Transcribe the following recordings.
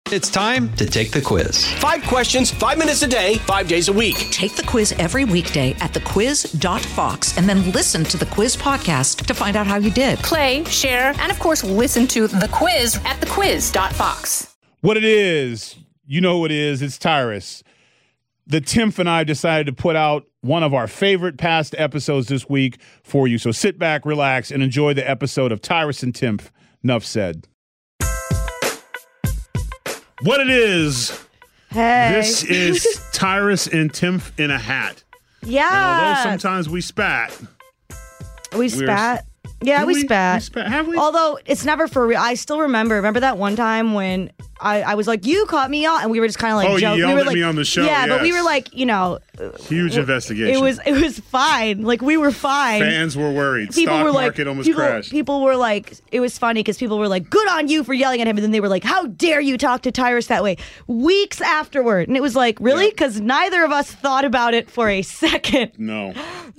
It's time to take the quiz. 5 questions, 5 minutes a day, 5 days a week. Take the quiz every weekday at thequiz.fox and then listen to the quiz podcast to find out how you did. Play, share, and of course, listen to the quiz at thequiz.fox. What it is, you know who it is, it's Tyrus. The Timph and I decided to put out one of our favorite past episodes this week for you. So sit back, relax, and enjoy the episode of Tyrus and Timph. Nuff said. What it is, this is Tyrus and Timph in a hat. Yeah. And although sometimes we spat. We spat. Yeah, we spat. We spat. Have we? Although it's never for real. I still remember that one time when I was like, you caught me out, and we were just kind of like joking. You yelled we were at like, me on the show. Yeah, yes. but we were like, huge investigation. It was fine. Like, we were fine. Fans were worried. Stock market almost crashed. People were like, it was funny because people were like, good on you for yelling at him. And then they were like, how dare you talk to Tyrus that way? Weeks afterward. And it was like, really? Because neither of us thought about it for a second. No.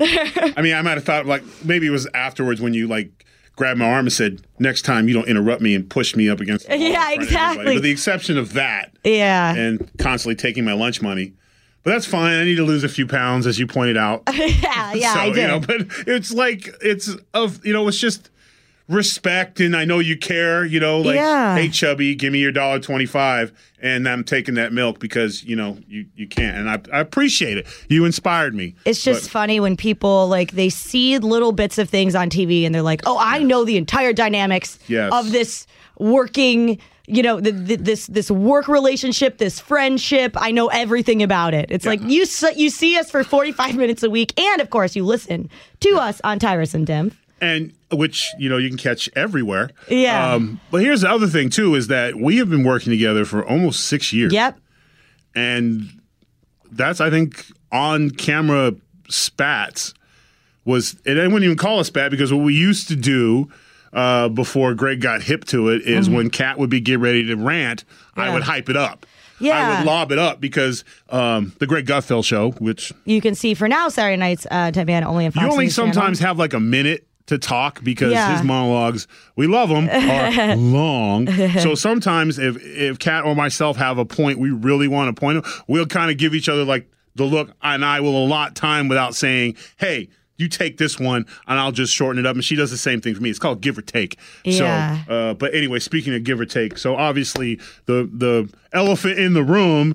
I mean, I might have thought, like, maybe it was afterwards when you, like, grabbed my arm and said, next time you don't interrupt me and push me up against the wall. Yeah, exactly. With the exception of that. Yeah. And constantly taking my lunch money. But that's fine. I need to lose a few pounds, as you pointed out. yeah, So, I did. but it's like, it's just respect, and I know you care, hey, chubby, give me your $1.25, and I'm taking that milk because, you can't. And I appreciate it. You inspired me. It's just funny when people, like, they see little bits of things on TV and they're like, oh, I know the entire dynamics of this working, this work relationship, this friendship. I know everything about it. It's like you see us for 45 minutes a week, and, of course, you listen to us on Tyrus and Timph. And which, you can catch everywhere. Yeah. But here's the other thing, too, is that we have been working together for almost 6 years. Yep. And that's, I think, on-camera spats and I wouldn't even call it spat, because what we used to do before Greg got hip to it is when Kat would be getting ready to rant, I would hype it up. Yeah. I would lob it up because the Greg Gutfeld show, which you can see for now Saturday nights, 10 p.m. only on Fox You only News sometimes channel. have like a minute to talk because his monologues, we love them, are long. So sometimes if Kat or myself have a point we really want to point out, we'll kind of give each other like the look, and I will allot time without saying, hey, you take this one, and I'll just shorten it up. And she does the same thing for me. It's called give or take. Yeah. So, but anyway, speaking of give or take, so obviously the elephant in the room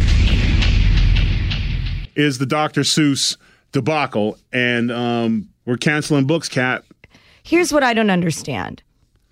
is the Dr. Seuss debacle, and we're canceling books, Kat. Here's what I don't understand.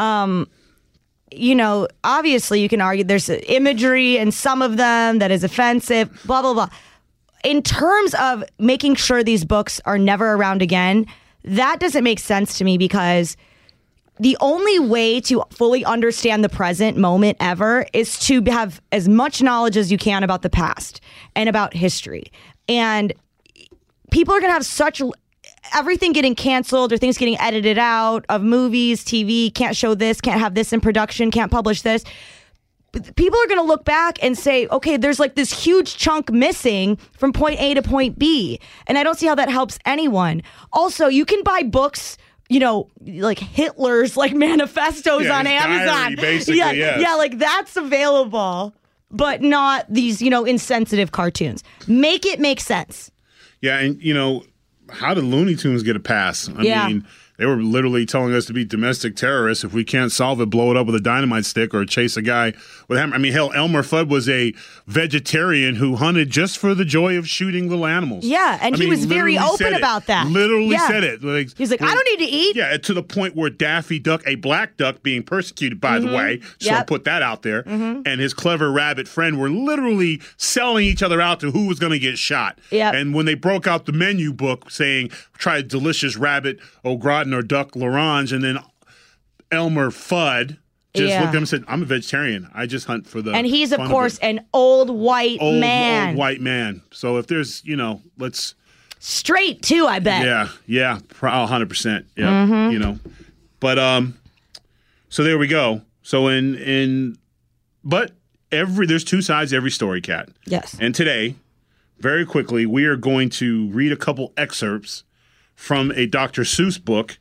Obviously you can argue there's imagery in some of them that is offensive, blah, blah, blah. In terms of making sure these books are never around again, that doesn't make sense to me, because the only way to fully understand the present moment ever is to have as much knowledge as you can about the past and about history. And people are going to have everything getting canceled or things getting edited out of movies, TV, can't show this, can't have this in production, can't publish this. People are going to look back and say, okay, there's like this huge chunk missing from point A to point B. And I don't see how that helps anyone. Also, you can buy books, like Hitler's like manifestos on Amazon. Diary, basically, yeah, like that's available, but not these, insensitive cartoons. Make it make sense. Yeah, and, how did Looney Tunes get a pass? I mean, they were literally telling us to be domestic terrorists. If we can't solve it, blow it up with a dynamite stick or chase a guy with a hammer. I mean, hell, Elmer Fudd was a vegetarian who hunted just for the joy of shooting little animals. Yeah, and he was very open about that. Literally said it. He's like, I don't need to eat. Yeah, to the point where Daffy Duck, a black duck being persecuted, by the way, so I put that out there, and his clever rabbit friend were literally selling each other out to who was going to get shot. Yep. And when they broke out the menu book saying, try a delicious rabbit au gratin or duck l'orange, and then Elmer Fudd just looked at him and said, I'm a vegetarian. I just hunt for the And he's, of course, an old white man. Old white man. So if there's, let's... Straight, too, I bet. Yeah, 100%. Yeah, But, so there we go. So but there's two sides to every story, Kat. Yes. And today, very quickly, we are going to read a couple excerpts from a Dr. Seuss book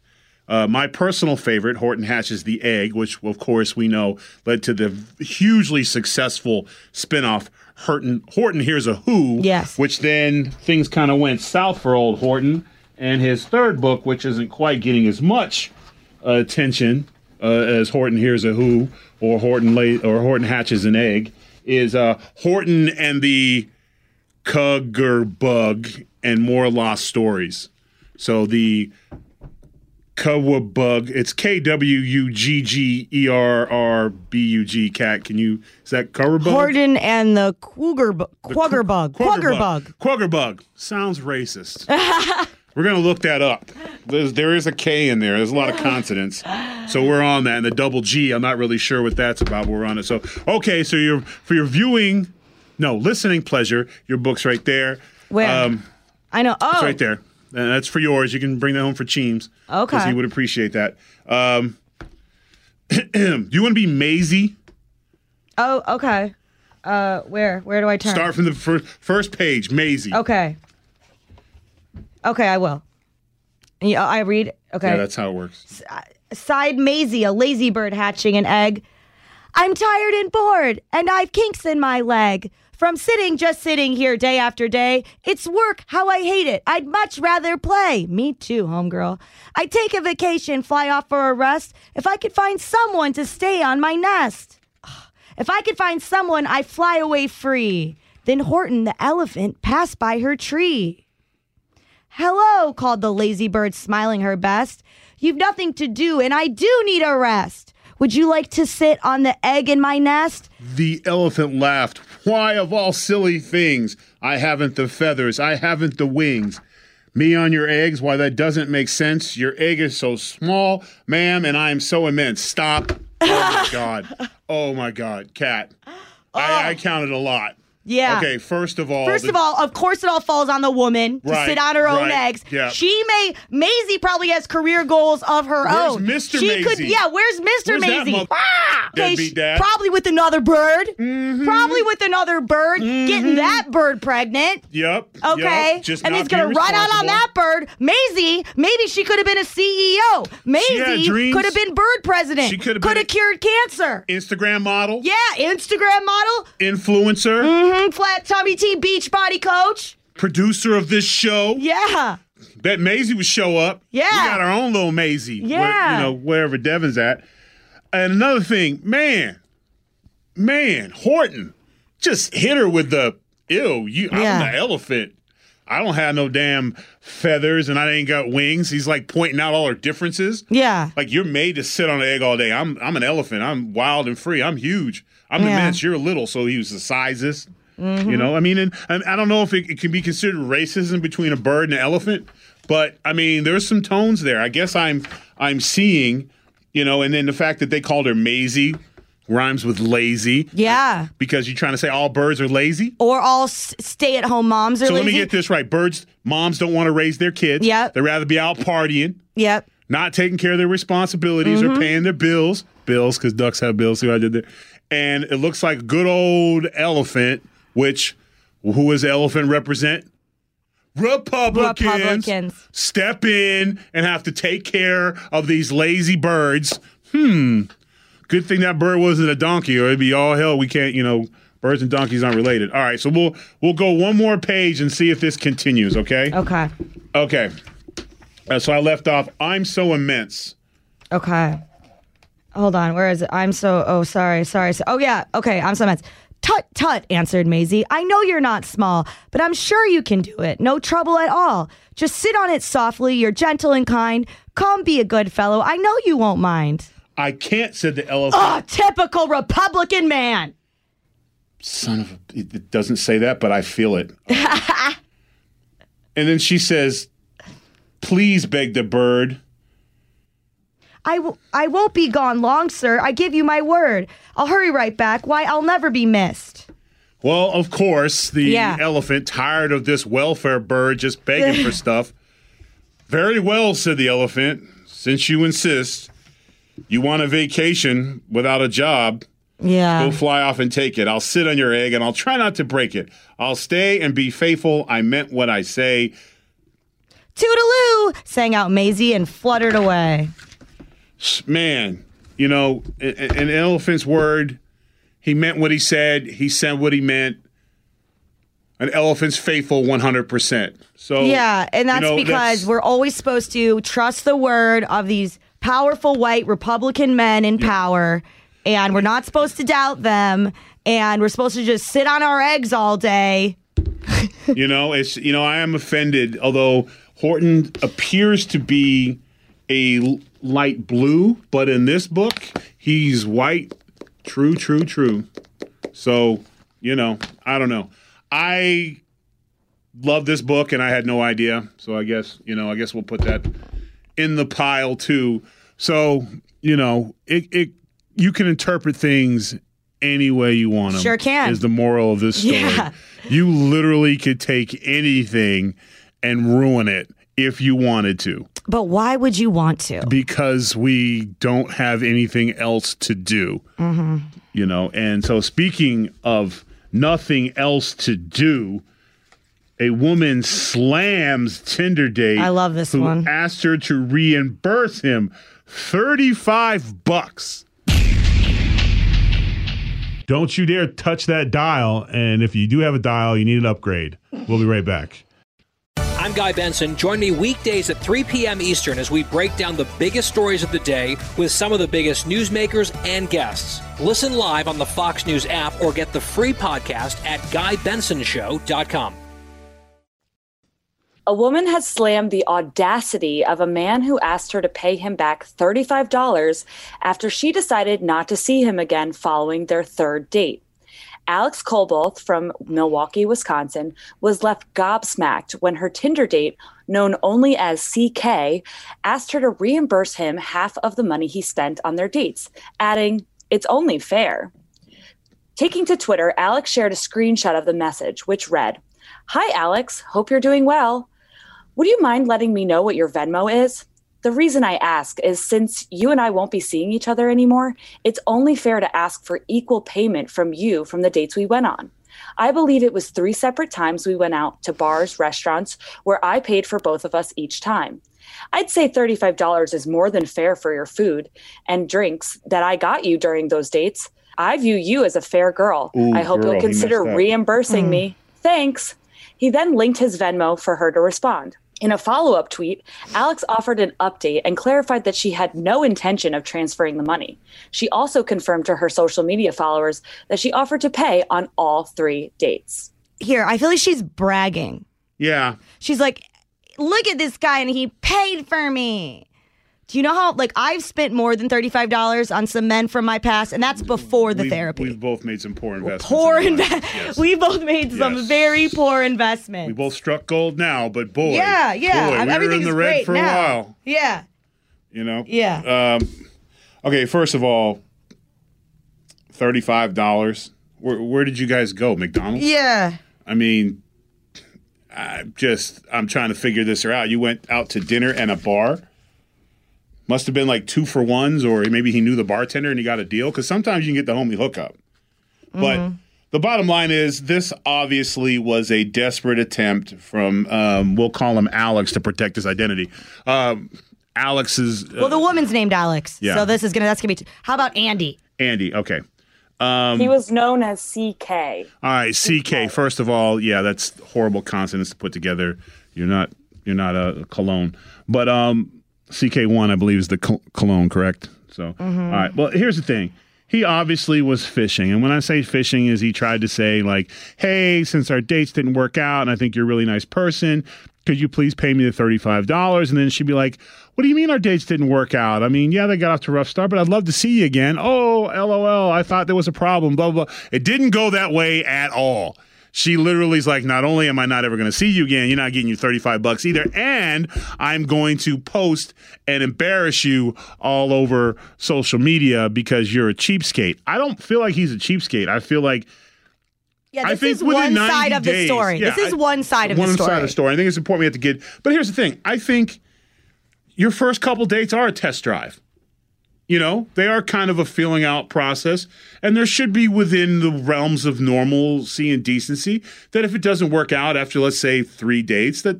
My personal favorite, Horton Hatches the Egg, which, of course, we know led to the hugely successful spinoff, Horton Hears a Who, yes. which then things kind of went south for old Horton. And his third book, which isn't quite getting as much attention as Horton Hears a Who or Horton Hatches an Egg, is Horton and the Kuggerbug and More Lost Stories. So the Kuggerbug, it's Kwuggerrbug. Cat, is that Kuggerbug? Horton and the Quaggerbug. Sounds racist. We're going to look that up. There is a K in there. There's a lot of consonants. So we're on that. And the double G, I'm not really sure what that's about, but we're on it. So, okay, so for your listening pleasure, your book's right there. Where? I know. Oh. It's right there. And that's for yours. You can bring that home for Cheems. Okay. Because he would appreciate that. Do you want to be Maisie? Oh, okay. Where do I turn? Start from the first page, Maisie. Okay, I will. Yeah, I read. Okay. Yeah, that's how it works. Sighed Maisie, a lazy bird hatching an egg. I'm tired and bored, and I've kinks in my leg. From just sitting here day after day. It's work, how I hate it. I'd much rather play. Me too, homegirl. I'd take a vacation, fly off for a rest, if I could find someone to stay on my nest. If I could find someone, I'd fly away free. Then Horton the elephant passed by her tree. Hello, called the lazy bird, smiling her best. You've nothing to do, and I do need a rest. Would you like to sit on the egg in my nest? The elephant laughed. Why, of all silly things, I haven't the feathers, I haven't the wings. Me on your eggs? Why, that doesn't make sense. Your egg is so small, ma'am, and I am so immense. Stop. Oh, my God. Oh, my God. Cat. I counted a lot. Yeah. Okay, first of all, of course it all falls on the woman to sit on her own eggs. Yeah. Maisie probably has career goals of her own. Where's Mr. Maisie? Where's Mr. Maisie? Deadbeat dad. Probably with another bird. Mm-hmm. Probably with another bird. Mm-hmm. Getting that bird pregnant. Yep. Okay. Yep. Just and he's going to run out on that bird. Maisie, maybe she could have been a CEO. Maisie could have been bird president. She could have cured cancer. Instagram model. Yeah, Instagram model. Influencer. Mm-hmm. Flat tummy tea beach body coach. Producer of this show. Yeah. Bet Maisie would show up. Yeah. We got our own little Maisie. Yeah. Wherever Devin's at. And another thing, man, Horton just hit her with the, I'm the elephant. I don't have no damn feathers and I ain't got wings. He's like pointing out all her differences. Yeah. Like, you're made to sit on an egg all day. I'm an elephant. I'm wild and free. I'm huge. I'm immense. You're little. So he was the sizest. Mm-hmm. I mean, and I don't know if it can be considered racism between a bird and an elephant, but I mean, there's some tones there. I guess I'm seeing, and then the fact that they called her Maisie rhymes with lazy. Yeah. Because you're trying to say all birds are lazy? Or all stay-at-home moms are lazy? So let me get this right. Moms don't want to raise their kids. Yep. They'd rather be out partying. Yep. Not taking care of their responsibilities or paying their bills. Bills, because ducks have bills. See what I did there? And it looks like a good old elephant, which, who does the elephant represent? Republicans step in and have to take care of these lazy birds. Good thing that bird wasn't a donkey, or it'd be all hell. We can't, birds and donkeys aren't related. All right, so we'll go one more page and see if this continues, okay? Okay. So I left off, I'm so immense. Okay. Hold on, where is it? Sorry. Oh, yeah, okay, I'm so immense. Tut, tut, answered Maisie. I know you're not small, but I'm sure you can do it. No trouble at all. Just sit on it softly. You're gentle and kind. Come be a good fellow. I know you won't mind. I can't, said the elephant. Oh, typical Republican man. Son of a... It doesn't say that, but I feel it. And then she says, please, begged the bird. I won't be gone long, sir. I give you my word. I'll hurry right back. Why, I'll never be missed. Well, of course, the elephant, tired of this welfare bird just begging for stuff. Very well, said the elephant. Since you insist, you want a vacation without a job. Yeah. Go fly off and take it. I'll sit on your egg and I'll try not to break it. I'll stay and be faithful. I meant what I say. toodaloo, sang out Maisie and fluttered away. Man, an elephant's word, he meant what he said. He said what he meant. An elephant's faithful 100%. So yeah, and that's because we're always supposed to trust the word of these powerful white Republican men in power, and we're not supposed to doubt them, and we're supposed to just sit on our eggs all day. I am offended, although Horton appears to be a light blue, but in this book, he's white. True. So, I don't know. I love this book, and I had no idea. So I guess we'll put that in the pile too. So, you can interpret things any way you want them. Sure can. Is the moral of this story. Yeah. You literally could take anything and ruin it if you wanted to. But why would you want to? Because we don't have anything else to do. Mm-hmm. And so speaking of nothing else to do, a woman slams Tinder date. I love this one. Asked her to reimburse him $35. Don't you dare touch that dial. And if you do have a dial, you need an upgrade. We'll be right back. I'm Guy Benson. Join me weekdays at 3 p.m. Eastern as we break down the biggest stories of the day with some of the biggest newsmakers and guests. Listen live on the Fox News app or get the free podcast at GuyBensonShow.com. A woman has slammed the audacity of a man who asked her to pay him back $35 after she decided not to see him again following their third date. Alex Colboth from Milwaukee, Wisconsin, was left gobsmacked when her Tinder date, known only as CK, asked her to reimburse him half of the money he spent on their dates, adding, "It's only fair." Taking to Twitter, Alex shared a screenshot of the message, which read, "Hi, Alex. Hope you're doing well. Would you mind letting me know what your Venmo is? The reason I ask is since you and I won't be seeing each other anymore, it's only fair to ask for equal payment from you from the dates we went on. I believe it was 3 separate times we went out to bars, restaurants, where I paid for both of us each time. I'd say $35 is more than fair for your food and drinks that I got you during those dates. I view you as a fair girl. Ooh, I hope you'll consider reimbursing me. Thanks." He then linked his Venmo for her to respond. In a follow-up tweet, Alex offered an update and clarified that she had no intention of transferring the money. She also confirmed to her social media followers that she offered to pay on all 3 dates. Here, I feel like she's bragging. Yeah. She's like, look at this guy and he paid for me. Do you know how, I've spent more than $35 on some men from my past, and that's before the therapy. We've both made some poor investments. Yes. We both made some very poor investments. We both struck gold now, but boy. Yeah. We were in the red for a while. Yeah. Yeah. Okay, first of all, $35. Where did you guys go? McDonald's? Yeah. I mean, I'm trying to figure this out. You went out to dinner and a bar? Must have been 2-for-1s, or maybe he knew the bartender and he got a deal. Because sometimes you can get the homie hookup. But the bottom line is this obviously was a desperate attempt from, we'll call him Alex to protect his identity. Alex is... well, the woman's named Alex. Yeah. So that's going to be... how about Andy? Andy, okay. He was known as CK. All right, CK. First of all, yeah, that's horrible consonants to put together. You're not a cologne. But... CK1, I believe, is the cologne, correct? So, all right. Well, here's the thing. He obviously was fishing. And when I say fishing is he tried to say, hey, since our dates didn't work out and I think you're a really nice person, could you please pay me the $35? And then she'd be like, what do you mean our dates didn't work out? I mean, yeah, they got off to a rough start, but I'd love to see you again. Oh, LOL, I thought there was a problem, blah, blah, blah. It didn't go that way at all. She literally is like, not only am I not ever going to see you again, you're not getting your $35 either, and I'm going to post and embarrass you all over social media because you're a cheapskate. I don't feel like he's a cheapskate. I feel like this is one side of the story. Yeah, this is one side of the story. One side of the story. I think it's important we have to get. But here's the thing. I think your first couple dates are a test drive. They are kind of a feeling out process, and there should be within the realms of normalcy and decency that if it doesn't work out after, let's say, 3 dates, that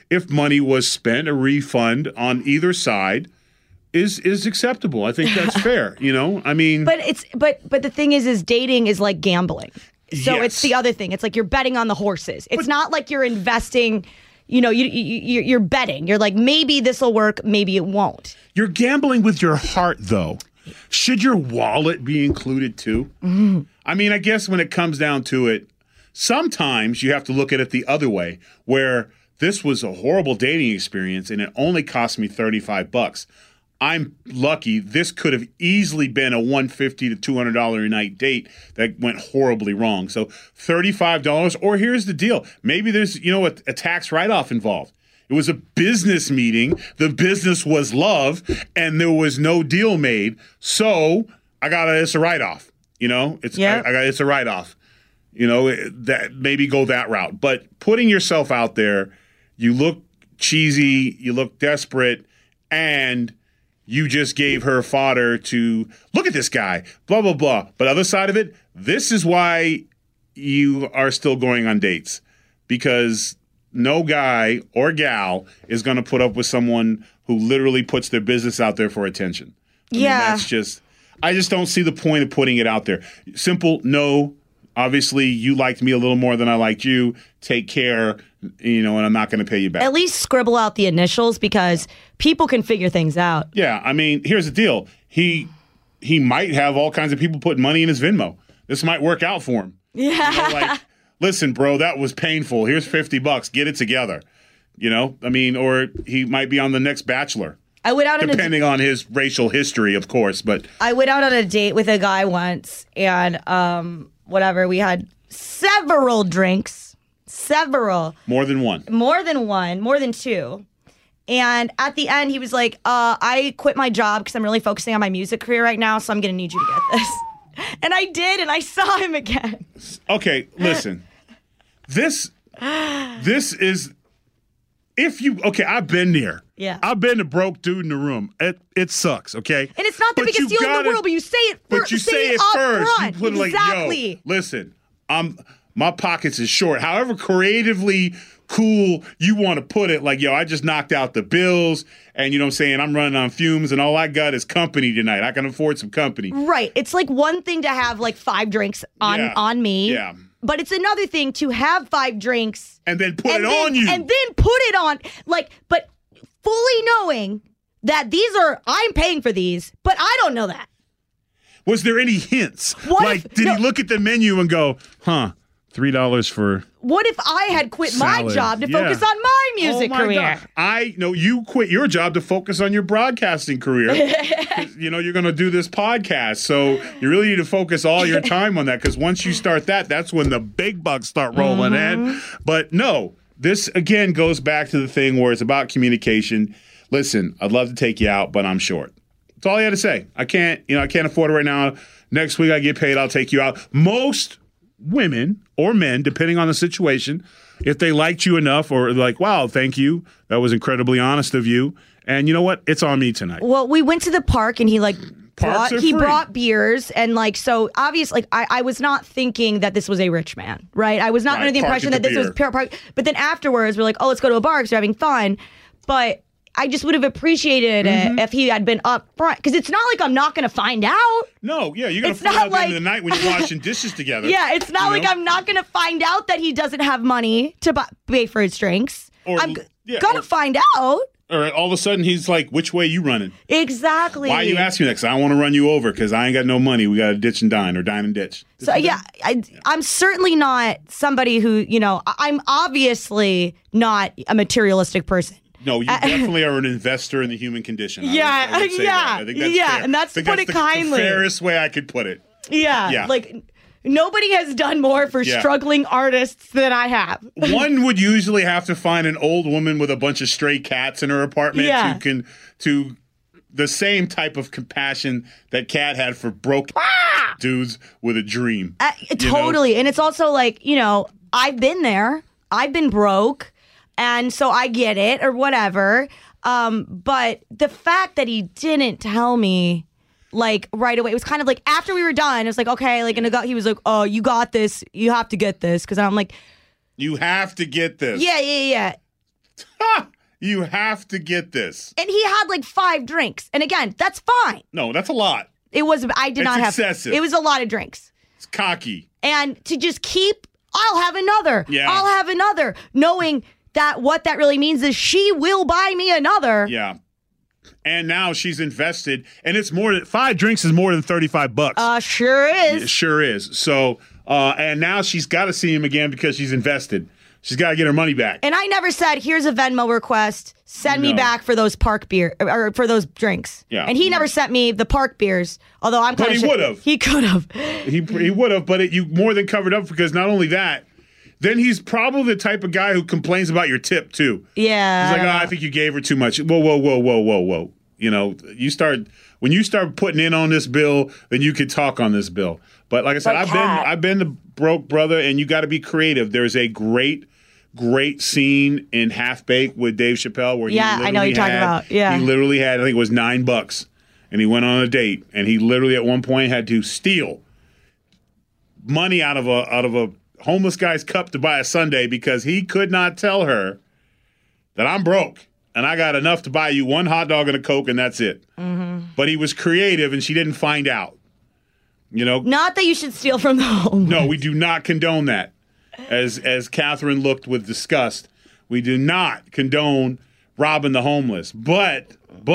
if money was spent, a refund on either side is acceptable. I think that's fair. I mean, but the thing is dating is like gambling. So yes. It's the other thing. It's like you're betting on the horses. It's not like you're investing. You're betting. You're like, maybe this will work, maybe it won't. You're gambling with your heart, though. Should your wallet be included too? Mm-hmm. I mean, I guess when it comes down to it, sometimes you have to look at it the other way, where this was a horrible dating experience and it only cost me $35. I'm lucky. This could have easily been a $150 to $200 a night date that went horribly wrong. So $35, or here's the deal. Maybe there's, a tax write-off involved. It was a business meeting. The business was love, and there was no deal made. So it's a write-off. It's a write-off. That maybe go that route. But putting yourself out there, you look cheesy, you look desperate, and you just gave her fodder to look at this guy, blah, blah, blah. But other side of it, this is why you are still going on dates, because no guy or gal is going to put up with someone who literally puts their business out there for attention. I mean, I just don't see the point of putting it out there. Simple, no. Obviously, you liked me a little more than I liked you. Take care, and I'm not going to pay you back. At least scribble out the initials, because people can figure things out. Yeah, I mean, here's the deal. He might have all kinds of people putting money in his Venmo. This might work out for him. Yeah. Listen, bro, that was painful. Here's $50. Get it together. Or he might be on the next Bachelor. I went out depending on his racial history, of course. But I went out on a date with a guy once, and we had several drinks. More than one. More than two. And at the end, he was like, I quit my job because I'm really focusing on my music career right now, so I'm going to need you to get this. And I did, and I saw him again. Okay, listen. This is, I've been there. Yeah. I've been the broke dude in the room. It sucks, okay? And it's not the biggest deal in the world, but you say it first. But you say it first. Front. You put it like, exactly. Yo, listen, my pockets is short. However creatively cool you want to put it, like, yo, I just knocked out the bills, and you know what I'm saying, I'm running on fumes, and all I got is company tonight. I can afford some company. Right. It's like one thing to have like 5 drinks on me. Yeah. But it's another thing to have 5 drinks. And then put it on you. And then put it on, but fully knowing that I'm paying for these, but I don't know that. Was there any hints? Did he look at the menu and go, $3 for... What if I had quit salad. my job to focus on my music career? God. You quit your job to focus on your broadcasting career. You're going to do this podcast, so you really need to focus all your time on that, because once you start that's when the big bucks start rolling in. But no, this again goes back to the thing where it's about communication. Listen, I'd love to take you out, but I'm short. That's all I had to say. I can't afford it right now. Next week I get paid, I'll take you out. Most women or men, depending on the situation, if they liked you enough, or like, wow, thank you, that was incredibly honest of you, and you know what, it's on me tonight. Well, we went to the park, and he brought beers, and so obviously, I was not thinking that this was a rich man, right? I was not under the impression that this was pure park. But then afterwards, we're like, oh, let's go to a bar because we're having fun. But I just would have appreciated it if he had been up front, because it's not like I'm not going to find out. No, yeah, you're going to find out at the end of the night when you're washing dishes together. Yeah, it's not like I'm not going to find out that he doesn't have money to pay for his drinks. I'm going to find out. All right, all of a sudden he's like, which way you running? Exactly. Why are you asking me that? Because I don't want to run you over, because I ain't got no money. We got to ditch and dine, or dine and ditch. I'm certainly not somebody who, I'm obviously not a materialistic person. No, you definitely are an investor in the human condition. I would say that. I think that's fair. And that's to put it kindly. The fairest way I could put it. Yeah. Like, nobody has done more for struggling artists than I have. One would usually have to find an old woman with a bunch of stray cats in her apartment who can, to the same type of compassion that Kat had for broke dudes with a dream. Totally. And it's also like, I've been there. I've been broke. And so I get it, or whatever. But the fact that he didn't tell me, right away, it was kind of like after we were done, it was like, okay, and he was like, oh, you got this. You have to get this. Because I'm like, you have to get this. Yeah. You have to get this. And he had like 5 drinks. And again, that's fine. No, that's a lot. It was, I did not have. It's excessive. It was a lot of drinks. It's cocky. And to just keep, I'll have another. Yeah. I'll have another. Knowing that what that really means is she will buy me another. Yeah. And now she's invested. And it's more than 5 drinks is more than $35. Sure is. It sure is. So, and now she's got to see him again because she's invested. She's got to get her money back. And I never said, here's a Venmo request. Send me back for those park beer or for those drinks. Yeah. And he never sent me the park beers, although I'm kind of But he would have. He could have. He would have, but you more than covered up because not only that, then he's probably the type of guy who complains about your tip too. Yeah. He's like, I think you gave her too much. Whoa. You know, when you start putting in on this bill, then you can talk on this bill. But like I said, I've been the broke brother, and you got to be creative. There's a great scene in Half Baked with Dave Chappelle where I know you're talking about. Yeah, he literally had, I think it was $9, and he went on a date, and he literally at one point had to steal money out of a homeless guy's cup to buy a sundae because he could not tell her that I'm broke and I got enough to buy you 1 hot dog and a Coke and that's it. Mm-hmm. But he was creative, and she didn't find out. You know, not that you should steal from the homeless. No, we do not condone that. As Catherine looked with disgust, we do not condone robbing the homeless. But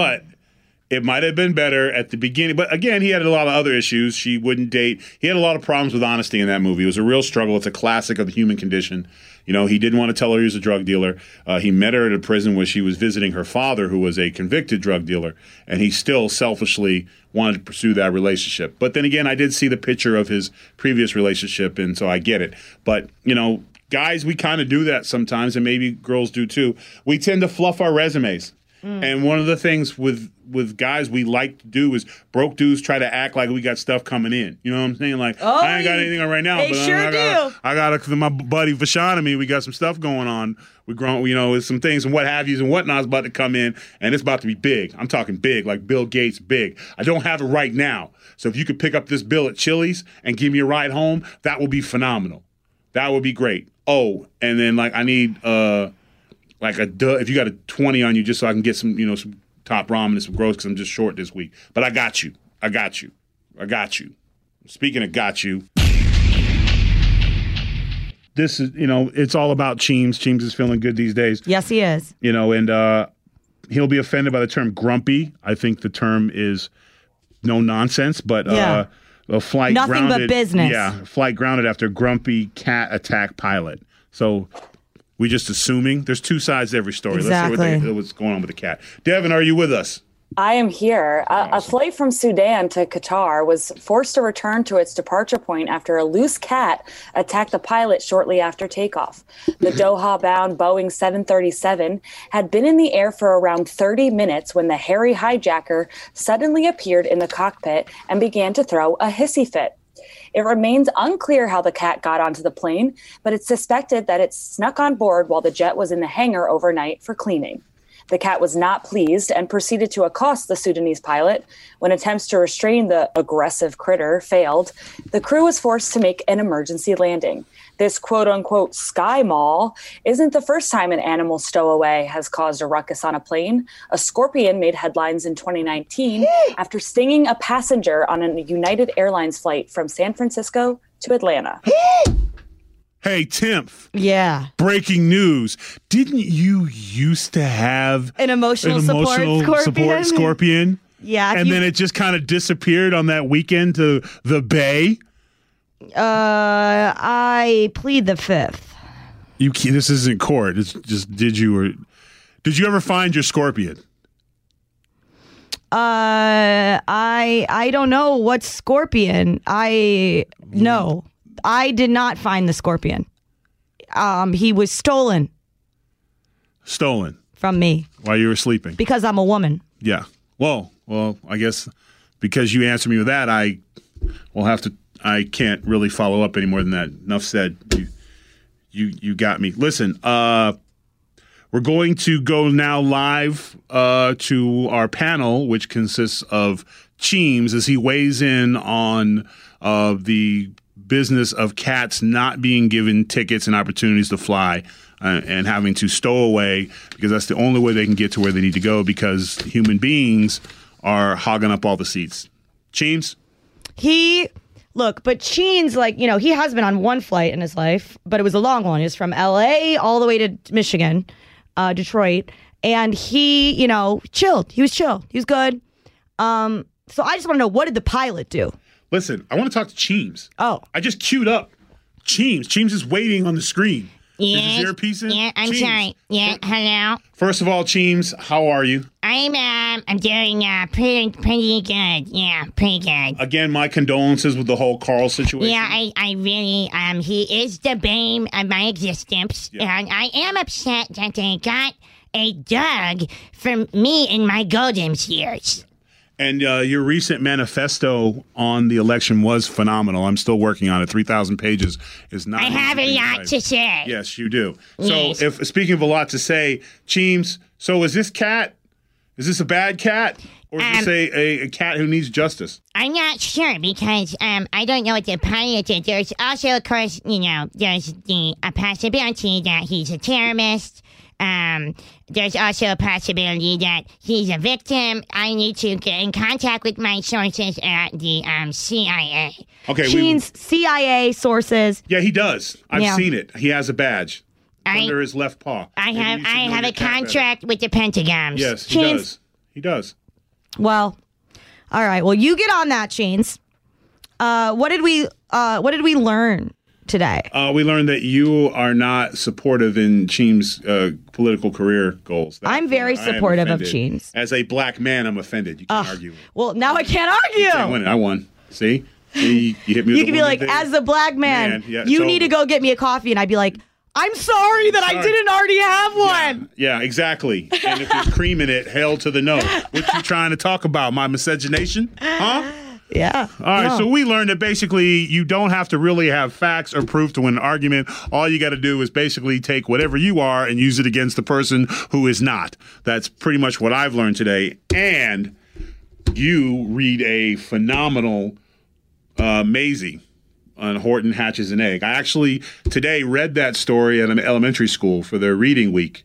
it might have been better at the beginning. But again, he had a lot of other issues. She wouldn't date. He had a lot of problems with honesty in that movie. It was a real struggle. It's a classic of the human condition. You know, he didn't want to tell her he was a drug dealer. He met her at a prison where she was visiting her father, who was a convicted drug dealer, and he still selfishly wanted to pursue that relationship. But then again, I did see the picture of his previous relationship, and so I get it. But, you know, guys, we kind of do that sometimes, and maybe girls do too. We tend to fluff our resumes. And one of the things with guys we like to do is broke dudes try to act like we got stuff coming in. You know what I'm saying? Like, I ain't got anything on right now. They but sure do. I got my buddy Vashon and me. We got some stuff going on. We grown, you know, some things and what have yous and whatnot's about to come in, and it's about to be big. I'm talking big, like Bill Gates big. I don't have it right now. So if you could pick up this bill at Chili's and give me a ride home, that would be phenomenal. That would be great. Oh, and then like I need if you got a 20 on you, just so I can get some, you know, some top ramen and some gross because I'm just short this week. But I got you. Speaking of got you, this is, you know, it's all about Cheems. Cheems is feeling good these days. Yes, he is. You know, and he'll be offended by the term grumpy. I think the term is no nonsense, but a flight nothing grounded. But business. Yeah, flight grounded after grumpy cat attack pilot. So we just assuming there's 2 sides to every story. Exactly. Let's see what's going on with the cat. Devin, are you with us? I am here. Awesome. A flight from Sudan to Qatar was forced to return to its departure point after a loose cat attacked the pilot shortly after takeoff. The Doha-bound Boeing 737 had been in the air for around 30 minutes when the hairy hijacker suddenly appeared in the cockpit and began to throw a hissy fit. It remains unclear how the cat got onto the plane, but it's suspected that it snuck on board while the jet was in the hangar overnight for cleaning. The cat was not pleased and proceeded to accost the Sudanese pilot. When attempts to restrain the aggressive critter failed, the crew was forced to make an emergency landing. This quote-unquote sky mall isn't the first time an animal stowaway has caused a ruckus on a plane. A scorpion made headlines in 2019 after stinging a passenger on a United Airlines flight from San Francisco to Atlanta. Hey, Timph. Yeah. Breaking news. Didn't you used to have an emotional support scorpion? Yeah. And then it just kind of disappeared on that weekend to the Bay? I plead the fifth. This isn't court. It's just did you ever find your scorpion? I don't know what scorpion. No. I did not find the scorpion. He was stolen. Stolen? From me. While you were sleeping? Because I'm a woman. Yeah. Well, I guess because you answered me with that, I can't really follow up any more than that. Enough said. You got me. Listen, we're going to go now live to our panel, which consists of Cheems, as he weighs in on the business of cats not being given tickets and opportunities to fly. and having to stow away because that's the only way they can get to where they need to go because human beings are hogging up all the seats. Cheems? But Cheen's he has been on one flight in his life, but it was a long one. It was from LA all the way to Michigan, Detroit. And he, chilled. He was chill. He was good. So I just want to know, what did the pilot do? Listen, I want to talk to Cheems. Oh. I just queued up Cheems. Cheems is waiting on the screen. Yes. Is his earpiece in? Yeah, I'm Cheems. sorry. Yeah, hello. First of all, Cheems, how are you? I'm doing pretty good. Yeah, pretty good. Again, my condolences with the whole Carl situation. Yeah, I really he is the bane of my existence, and I am upset that they got a dog for me in my golden years. And your recent manifesto on the election was phenomenal. I'm still working on it. 3,000 pages is not. I have a lot to say. Yes, you do. Yes. So, if speaking of a lot to say, Cheems, so is this cat? Is this a bad cat? Or is this a cat who needs justice? I'm not sure because I don't know what the pilot did. There's also, of course, there's the possibility that he's a terrorist. There's also a possibility that he's a victim. I need to get in contact with my sources at the CIA. Okay, Cheen's CIA sources. Yeah, he does. I've seen it. He has a badge under his left paw. I have a contract with the Pentagon. Yes, he does. He does. Well, all right. Well, you get on that, Cheens. What did we learn today? We learned that you are not supportive in Cheem's political career goals. I'm very supportive of Cheem's. As a black man, I'm offended. You can't argue. Well, now I can't argue. You can't win it. I won. See? You hit me with You could be like, as a black man, you need to go get me a coffee. And I'd be like, I'm sorry that I didn't already have one. Yeah, exactly. And if you're creaming it, hell to the no. What you trying to talk about? My miscegenation? Huh? Yeah. All right, so we learned that basically you don't have to really have facts or proof to win an argument. All you got to do is basically take whatever you are and use it against the person who is not. That's pretty much what I've learned today. And you read a phenomenal Maisie on Horton Hatches an Egg. I actually today read that story at an elementary school for their reading week.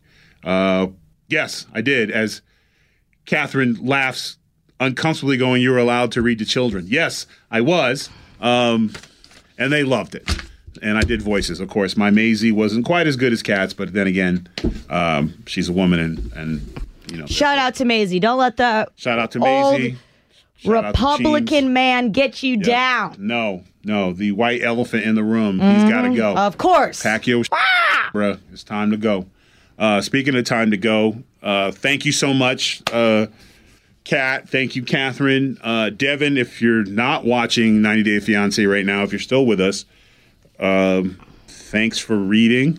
Yes, I did, as Catherine laughs uncomfortably going, "You're allowed to read to children." Yes, I was. And they loved it. And I did voices, of course. My Maisie wasn't quite as good as Kat's, but then again, she's a woman and Shout out to Maisie. Don't let the shout out to Maisie. Republican man get you down. No. The white elephant in the room. He's got to go. Of course. Pack your bruh. It's time to go. Speaking of time to go, thank you so much, Kat. Thank you, Catherine. Devin, if you're not watching 90 Day Fiancé right now, if you're still with us, thanks for reading.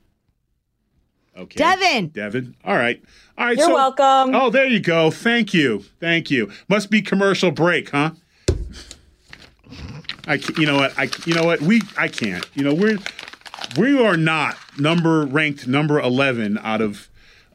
Okay. Devin. All right. You're welcome. Oh, there you go. Thank you. Must be commercial break, huh? I can't. We are not ranked number 11 out of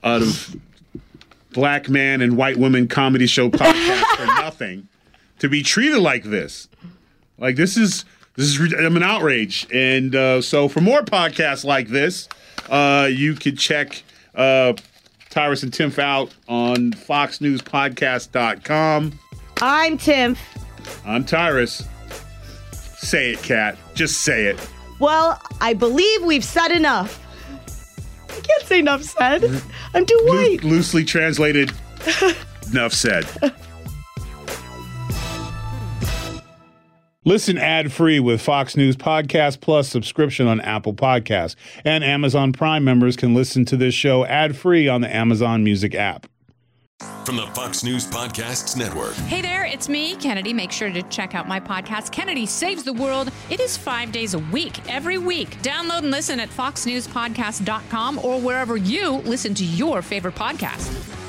black man and white women comedy show podcasts for nothing to be treated like this. Like this is I'm an outrage. And so for more podcasts like this, you can check Tyrus and Timph out on FoxNewsPodcast.com. I'm Timph. I'm Tyrus. Say it, Kat. Just say it. Well, I believe we've said enough. I can't say enough said. I'm too white. Loosely translated, enough said. Listen ad-free with Fox News Podcast Plus subscription on Apple Podcasts. And Amazon Prime members can listen to this show ad-free on the Amazon Music app. From the Fox News Podcasts Network. Hey there, it's me, Kennedy. Make sure to check out my podcast, Kennedy Saves the World. It is 5 days a week, every week. Download and listen at foxnewspodcast.com or wherever you listen to your favorite podcast.